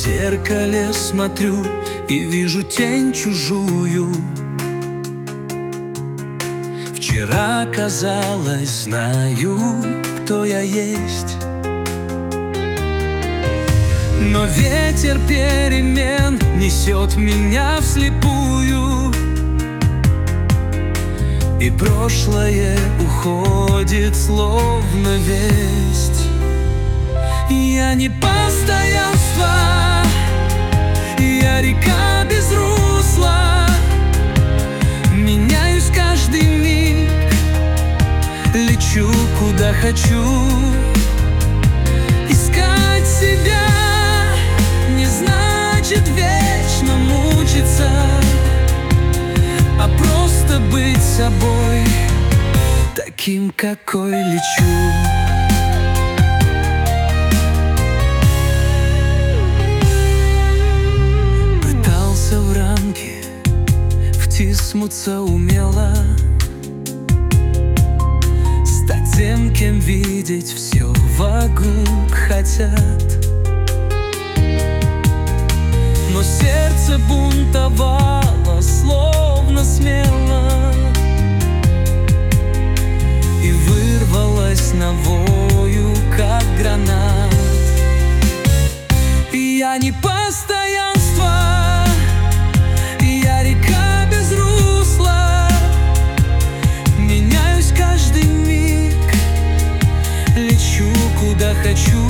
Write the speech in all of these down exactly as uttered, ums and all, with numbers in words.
зеркале смотрю и вижу тень чужую. Вчера казалось, знаю, кто я есть, но ветер перемен несет меня вслепую, и прошлое уходит словно весть. Я не постоянство, я река без русла, меняюсь каждый миг, лечу куда хочу. Искать себя не значит вечно мучиться, а просто быть собой, таким, какой лечу. Пытался в рамки втиснуться умело, стать тем, кем видеть все вокруг хотят. Но сердце бунтовало, словно смело, и вырвалось на вою, как гранат. Я не постоянство, я река без русла, меняюсь каждый миг, лечу куда хочу.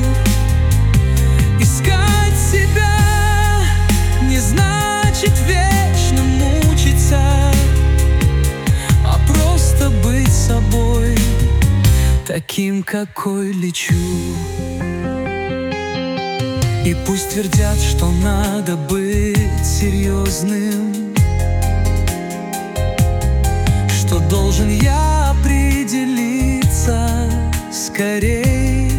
Искать себя не значит вечно мучиться, а просто быть собой, таким, какой лечу. И пусть твердят, что надо быть серьезным, что должен я определиться скорей,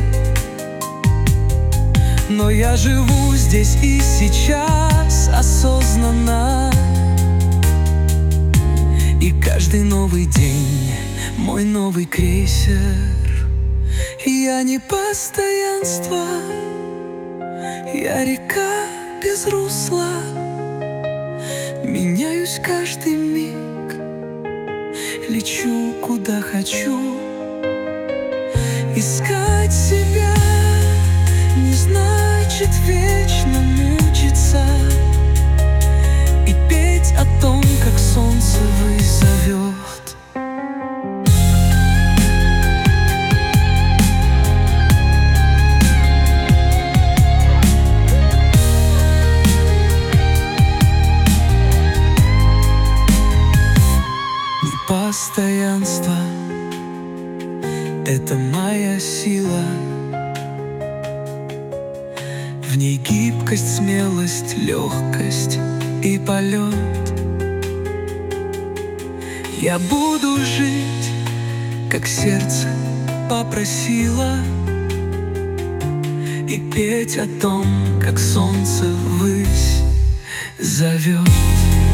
но я живу здесь и сейчас осознанно, и каждый новый день мой новый крейсер. Я не постоянство, я река без русла, меняюсь каждый миг, лечу куда хочу. Искать себя не значит вечно мучиться, и петь о том, как солнце вызовет. Постоянство — это моя сила, в ней гибкость, смелость, легкость и полет. Я буду жить, как сердце попросило, и петь о том, как солнце ввысь зовет.